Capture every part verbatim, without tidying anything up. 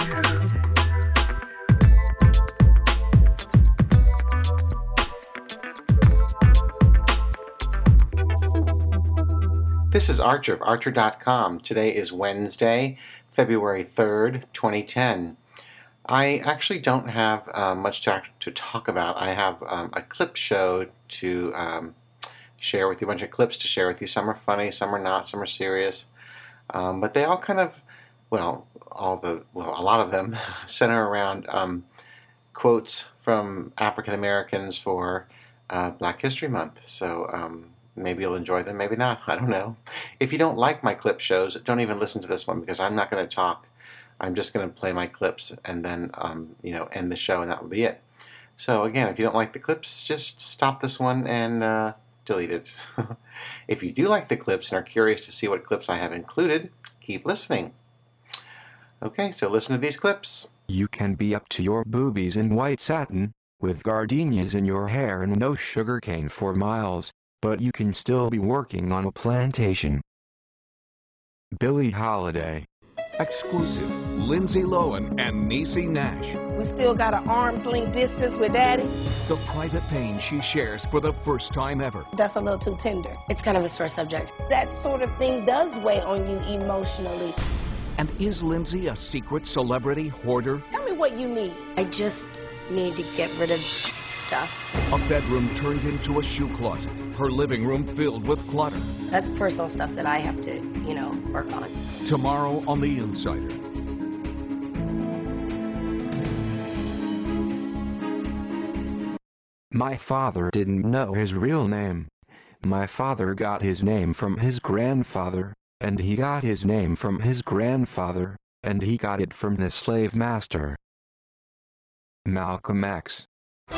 This is Archer of Archer dot com. Today is Wednesday, February third, twenty ten. I actually don't have uh, much to, to talk about. I have um, a clip show to um, share with you, a bunch of clips to share with you. Some are funny, some are not, some are serious. Um, but they all kind of, well, all the, well, a lot of them center around um, quotes from African Americans for uh, Black History Month. So, um, maybe you'll enjoy them, maybe not. I don't know. If you don't like my clip shows, don't even listen to this one because I'm not going to talk. I'm just going to play my clips and then, um, you know, end the show and that will be it. So again, if you don't like the clips, just stop this one and uh, delete it. If you do like the clips and are curious to see what clips I have included, keep listening. Okay, so listen to these clips. You can be up to your boobies in white satin, with gardenias in your hair and no sugarcane for miles. But you can still be working on a plantation. Billie Holiday. Exclusive. Lindsay Lohan and Niecy Nash. We still got an arm's length distance with Daddy. The private pain she shares for the first time ever. That's a little too tender. It's kind of a sore subject. That sort of thing does weigh on you emotionally. And is Lindsay a secret celebrity hoarder? Tell me what you need. I just need to get rid of stuff. A bedroom turned into a shoe closet. Her living room filled with clutter. That's personal stuff that I have to, you know, work on. Tomorrow on The Insider. My father didn't know his real name. My father got his name from his grandfather, and he got his name from his grandfather, and he got it from the slave master. Malcolm X.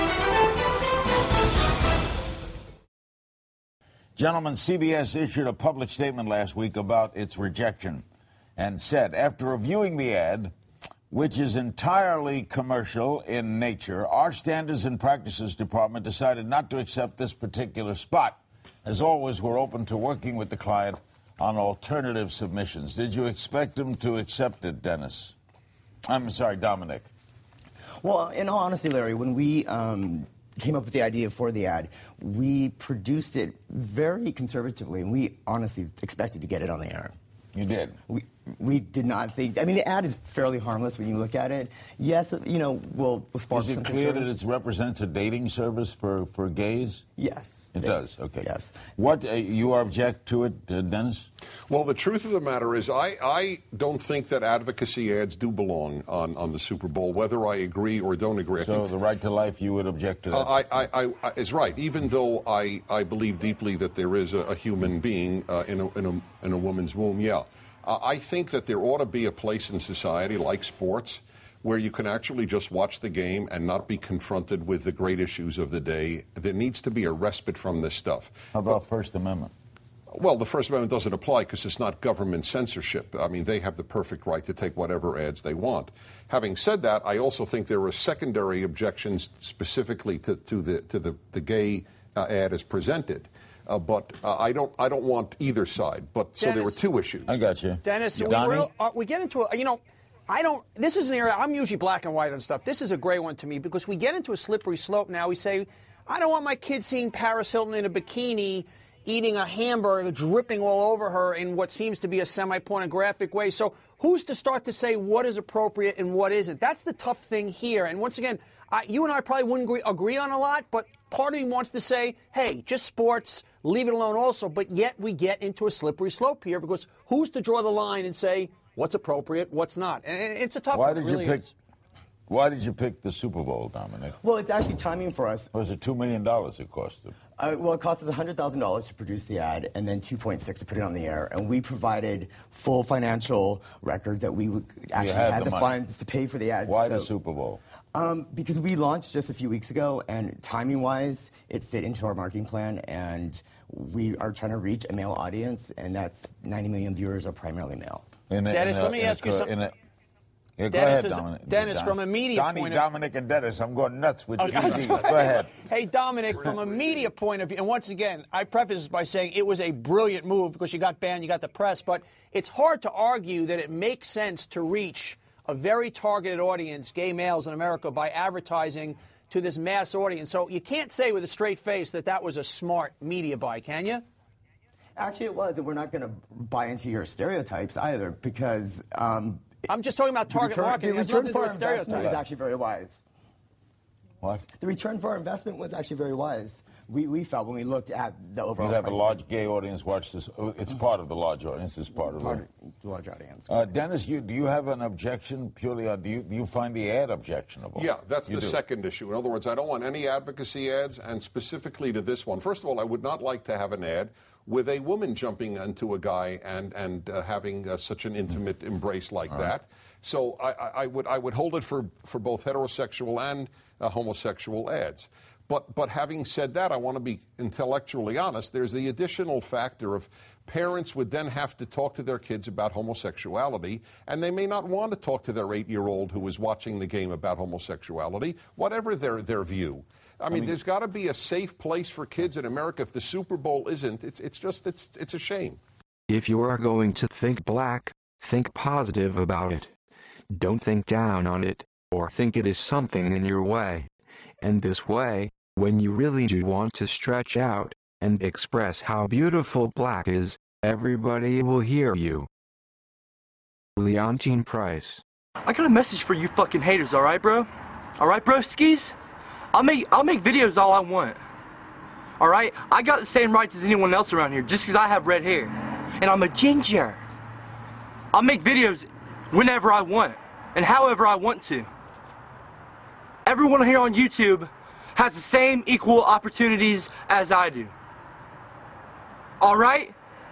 Gentlemen, C B S issued a public statement last week about its rejection and said, after reviewing the ad, which is entirely commercial in nature, our Standards and Practices Department decided not to accept this particular spot. As always, we're open to working with the client on alternative submissions. Did you expect them to accept it, Dennis? I'm sorry, Dominic. Well, in all honesty, Larry, when we um, came up with the idea for the ad, we produced it very conservatively, and we honestly expected to get it on the air. You did? We we did not think. I mean, the ad is fairly harmless when you look at it. Yes, you know, we'll, we'll spark Is it some clear concern. that it represents a dating service for, for gays? Yes. It does? Okay. Yes. What, uh, you object to it, uh, Dennis? Well, the truth of the matter is I, I don't think that advocacy ads do belong on, on the Super Bowl, whether I agree or don't agree. I So think, the right to life, you would object to that? Uh, I, I, I, I, is right, even though I, I believe deeply that there is a, a human being uh, in, a, in, a, in a woman's womb, yeah. Uh, I think that there ought to be a place in society like sports where you can actually just watch the game and not be confronted with the great issues of the day. There needs to be a respite from this stuff. How about but, First Amendment? Well, the First Amendment doesn't apply because it's not government censorship. I mean, they have the perfect right to take whatever ads they want. Having said that, I also think there are secondary objections specifically to, to the to the, the gay uh, ad as presented. Uh, but uh, I don't. I don't want either side. But Dennis, so there were two issues. I got you, Dennis. Yeah. We, real, uh, we get into a, you know, I don't. This is an area I'm usually black and white on stuff. This is a gray one to me because we get into a slippery slope now. We say, I don't want my kids seeing Paris Hilton in a bikini, eating a hamburger, dripping all over her in what seems to be a semi-pornographic way. So who's to start to say what is appropriate and what isn't? That's the tough thing here. And once again, I, you and I probably wouldn't agree, agree on a lot, but part of me wants to say, hey, just sports, leave it alone also. But yet we get into a slippery slope here because who's to draw the line and say what's appropriate, what's not? And it's a tough Why one. Did it really you pick? is. Why did you pick the Super Bowl, Dominic? Well, it's actually timing for us. Was it two million dollars it cost them? Uh, well, it cost us one hundred thousand dollars to produce the ad and then two point six to put it on the air. And we provided full financial records that we would actually had had the the money. funds to pay for the ad. Why So- the Super Bowl? Um, because we launched just a few weeks ago, and timing-wise, it fit into our marketing plan, and we are trying to reach a male audience, and that's ninety million viewers are primarily male. In a, Dennis, in a, let me in ask a, you something. In a, yeah, go Dennis, ahead, is, Dominic. Dennis Don, from a media Donnie, point of Dominic, and Dennis, I'm going nuts with Okay, G D. Go ahead. Hey, Dominic, from a media point of view, and once again, I preface this by saying it was a brilliant move because you got banned, you got the press, but it's hard to argue that it makes sense to reach a very targeted audience, gay males in America, by advertising to this mass audience. So you can't say with a straight face that that was a smart media buy, can you? Actually, it was, and we're not going to buy into your stereotypes either, because um, I'm just talking about target the return, marketing. The It has return nothing to for do our with investment stereotypes. was actually very wise. What? The return for our investment was actually very wise. We, we felt when we looked at the overall You have a pricing. large gay audience watch this. Oh, it's part of the large audience. It's part of Part it. of the large audience. Uh, Dennis, you, do you have an objection purely? On, do you do you find the ad objectionable? Yeah, that's You the do. second issue. In other words, I don't want any advocacy ads, and specifically to this one. First of all, I would not like to have an ad with a woman jumping into a guy and and uh, having uh, such an intimate embrace like All that. right. So I, I, I would I would hold it for for both heterosexual and uh, homosexual ads. But but having said that, I want to be intellectually honest. There's the additional factor of parents would then have to talk to their kids about homosexuality, and they may not want to talk to their eight-year-old who is watching the game about homosexuality, whatever their, their view. I mean, I mean there's got to be a safe place for kids in America. If the Super Bowl isn't, it's it's just it's it's a shame. If you are going to think black, think positive about it. Don't think down on it, or think it is something in your way. And this way, when you really do want to stretch out and express how beautiful black is, everybody will hear you. Leontine Price. I got a message for you fucking haters, alright, bro? Alright, broskis? I'll make I'll make videos all I want. Alright? I got the same rights as anyone else around here just because I have red hair. And I'm a ginger. I'll make videos whenever I want and however I want to. Everyone here on YouTube has the same equal opportunities as I do. Alright?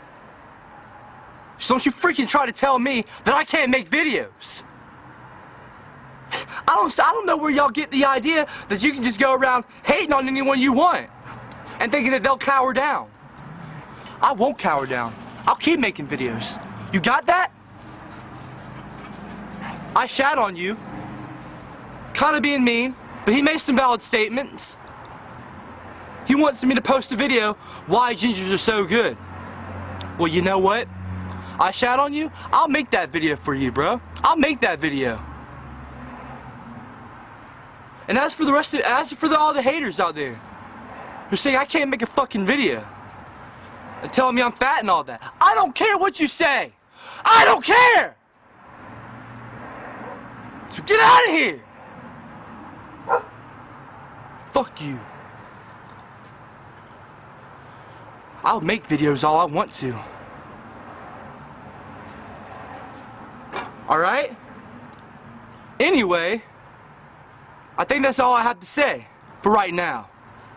So don't you freaking try to tell me that I can't make videos. I don't, I don't know where y'all get the idea that you can just go around hating on anyone you want and thinking that they'll cower down. I won't cower down. I'll keep making videos. You got that? I shat on you. Kinda being mean, but he made some valid statements. He wants me to post a video why gingers are so good. Well, you know what? I shat on you, I'll make that video for you, bro. I'll make that video. And as for the rest of, as for the, all the haters out there who say I can't make a fucking video and telling me I'm fat and all that, I don't care what you say. I don't care. So get out of here. Fuck you. I'll make videos all I want to. Alright? Anyway, I think that's all I have to say for right now.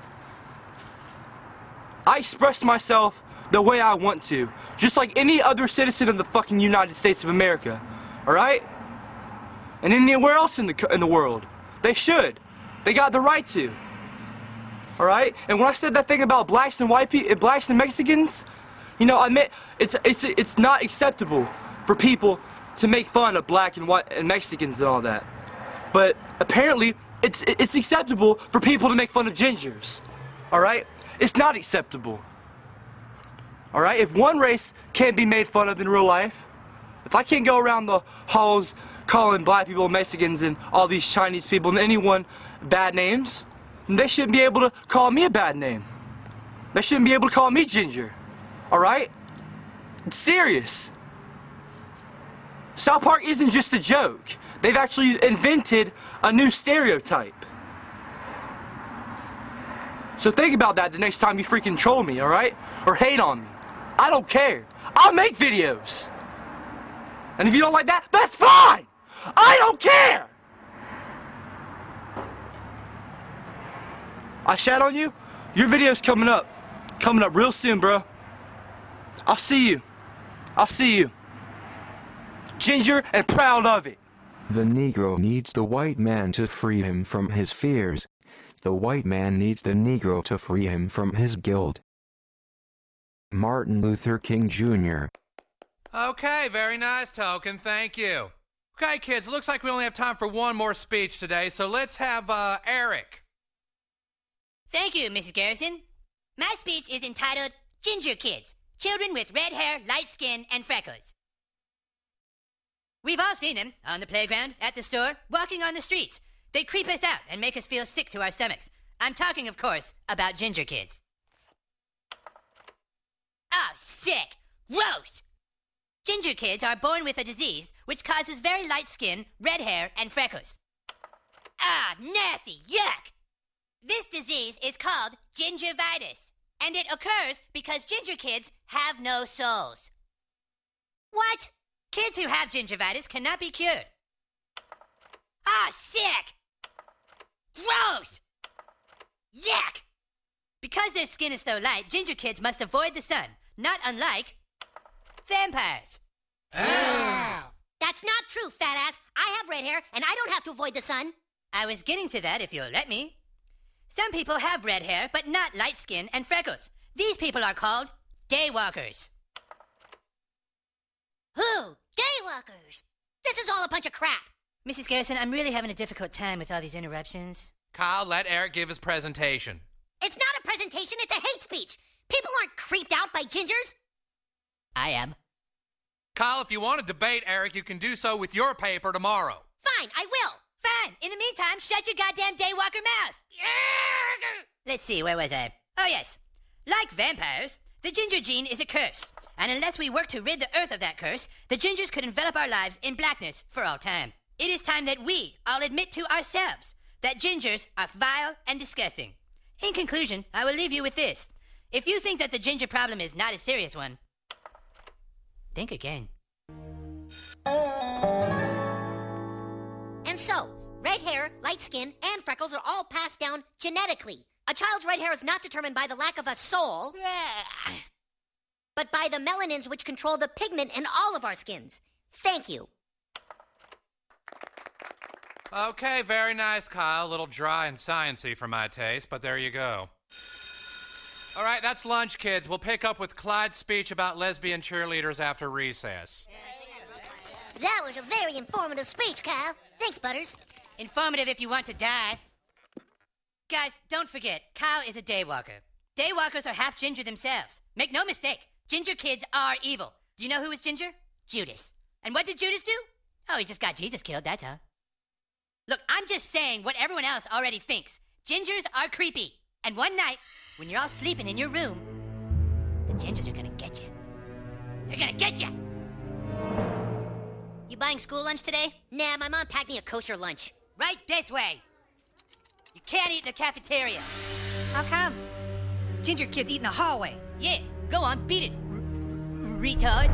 I expressed myself the way I want to, just like any other citizen of the fucking United States of America. Alright? And anywhere else in the, in the world. They should. They got the right to. All right, and when I said that thing about blacks and white people, blacks and Mexicans, you know, I meant it's it's it's not acceptable for people to make fun of black and white and Mexicans and all that. But apparently, it's it's acceptable for people to make fun of gingers. All right, it's not acceptable. All right, if one race can't be made fun of in real life, if I can't go around the halls calling black people Mexicans and all these Chinese people and anyone bad names, they shouldn't be able to call me a bad name. They shouldn't be able to call me ginger. Alright? It's serious. South Park isn't just a joke. They've actually invented a new stereotype. So think about that the next time you freaking troll me, alright? Or hate on me. I don't care. I'll make videos. And if you don't like that, that's fine! I don't care! I shat on you? Your video's coming up. Coming up real soon, bro. I'll see you. I'll see you. Ginger and proud of it. The Negro needs the white man to free him from his fears. The white man needs the Negro to free him from his guilt. Martin Luther King Junior Okay, very nice, Token. Thank you. Okay, kids, it looks like we only have time for one more speech today, so let's have uh, Eric. Thank you, Missus Garrison. My speech is entitled Ginger Kids, Children with Red Hair, Light Skin, and Freckles. We've all seen them on the playground, at the store, walking on the streets. They creep us out and make us feel sick to our stomachs. I'm talking, of course, about ginger kids. Oh, sick! Gross! Ginger kids are born with a disease which causes very light skin, red hair, and freckles. Ah, nasty! Yuck! This disease is called gingivitis, and it occurs because ginger kids have no souls. What? Kids who have gingivitis cannot be cured. Ah, sick! Gross! Yuck! Because their skin is so light, ginger kids must avoid the sun, not unlike vampires. Oh. That's not true, fat ass. I have red hair, and I don't have to avoid the sun. I was getting to that if you'll let me. Some people have red hair, but not light skin and freckles. These people are called daywalkers. Who? Daywalkers. This is all a bunch of crap. Missus Garrison, I'm really having a difficult time with all these interruptions. Kyle, let Eric give his presentation. It's not a presentation, it's a hate speech. People aren't creeped out by gingers. I am. Kyle, if you want to debate Eric, you can do so with your paper tomorrow. Fine, I will. Fine. In the meantime, shut your goddamn daywalker mouth. Let's see, where was I? Oh, yes. Like vampires, the ginger gene is a curse. And unless we work to rid the earth of that curse, the gingers could envelop our lives in blackness for all time. It is time that we all admit to ourselves that gingers are vile and disgusting. In conclusion, I will leave you with this. If you think that the ginger problem is not a serious one, think again. And so, red hair, light skin, and freckles are all passed down genetically. A child's red hair is not determined by the lack of a soul, but by the melanins which control the pigment in all of our skins. Thank you. Okay, very nice, Kyle. A little dry and sciencey for my taste, but there you go. All right, that's lunch, kids. We'll pick up with Clyde's speech about lesbian cheerleaders after recess. That was a very informative speech, Kyle. Thanks, Butters. Informative if you want to die. Guys, don't forget, Kyle is a daywalker. Daywalkers are half ginger themselves. Make no mistake, ginger kids are evil. Do you know who was ginger? Judas. And what did Judas do? Oh, he just got Jesus killed, that's all. Look, I'm just saying what everyone else already thinks. Gingers are creepy. And one night, when you're all sleeping in your room, the gingers are gonna get you. They're gonna get you! You buying school lunch today? Nah, my mom packed me a kosher lunch. Right this way! You can't eat in the cafeteria. How come? Ginger kids eat in the hallway. Yeah, go on, beat it, r- retard.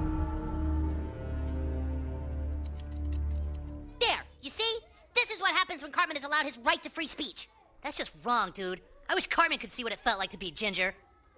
There, you see? This is what happens when Cartman is allowed his right to free speech. That's just wrong, dude. I wish Cartman could see what it felt like to be ginger.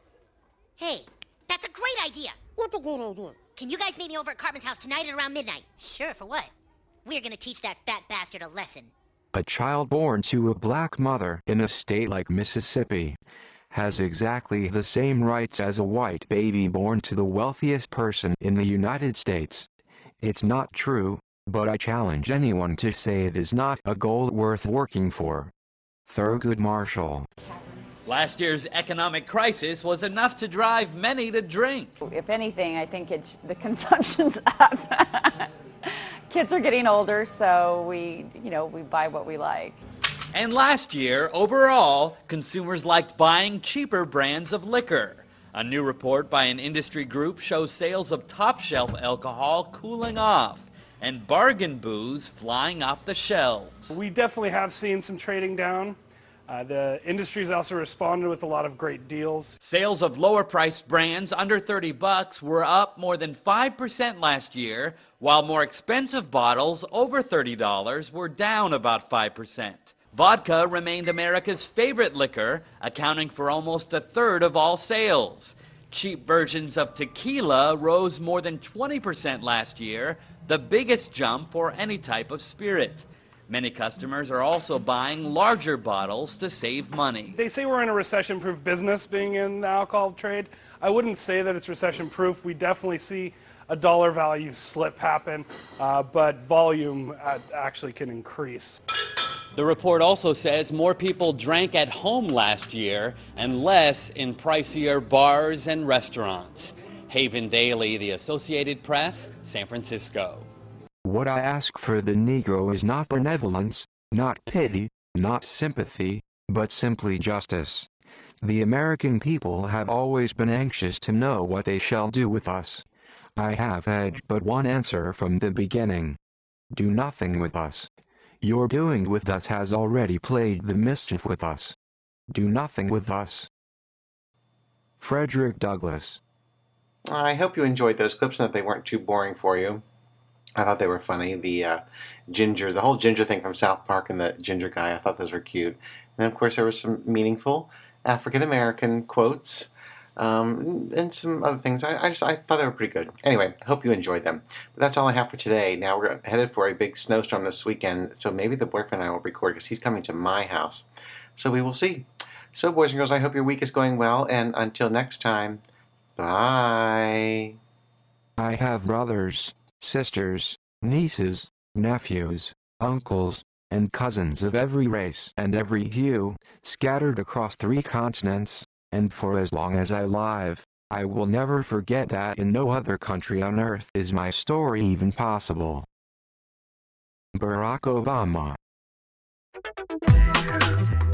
Hey, that's a great idea. What a good idea. Can you guys meet me over at Cartman's house tonight at around midnight? Sure, for what? We're gonna teach that fat bastard a lesson. A child born to a black mother in a state like Mississippi has exactly the same rights as a white baby born to the wealthiest person in the United States. It's not true, but I challenge anyone to say it is not a goal worth working for. Thurgood Marshall. Last year's economic crisis was enough to drive many to drink. If anything, I think it's the consumption's up. Kids are getting older, so we, you know, we buy what we like. And last year, overall, consumers liked buying cheaper brands of liquor. A new report by an industry group shows sales of top-shelf alcohol cooling off and bargain booze flying off the shelves. We definitely have seen some trading down. Uh, the industry's also responded with a lot of great deals. Sales of lower-priced brands under thirty bucks were up more than five percent last year, while more expensive bottles over thirty dollars were down about five percent. Vodka remained America's favorite liquor, accounting for almost a third of all sales. Cheap versions of tequila rose more than twenty percent last year, the biggest jump for any type of spirit. Many customers are also buying larger bottles to save money. They say we're in a recession-proof business being in the alcohol trade. I wouldn't say that it's recession-proof. We definitely see a dollar value slip happen, uh, but volume uh, actually can increase. The report also says more people drank at home last year and less in pricier bars and restaurants. Haven Daily, The Associated Press, San Francisco. What I ask for the Negro is not benevolence, not pity, not sympathy, but simply justice. The American people have always been anxious to know what they shall do with us. I have had but one answer from the beginning. Do nothing with us. Your doing with us has already played the mischief with us. Do nothing with us. Frederick Douglass. I hope you enjoyed those clips and that they weren't too boring for you. I thought they were funny. The uh, ginger, the whole ginger thing from South Park and the ginger guy, I thought those were cute. And of course there were some meaningful African-American quotes um, and some other things. I, I just I thought they were pretty good. Anyway, I hope you enjoyed them. But that's all I have for today. Now we're headed for a big snowstorm this weekend, so maybe the boyfriend and I will record because he's coming to my house. So we will see. So boys and girls, I hope your week is going well, and until next time, bye. I have brothers, sisters, nieces, nephews, uncles, and cousins of every race and every hue, scattered across three continents, and for as long as I live, I will never forget that in no other country on earth is my story even possible. Barack Obama.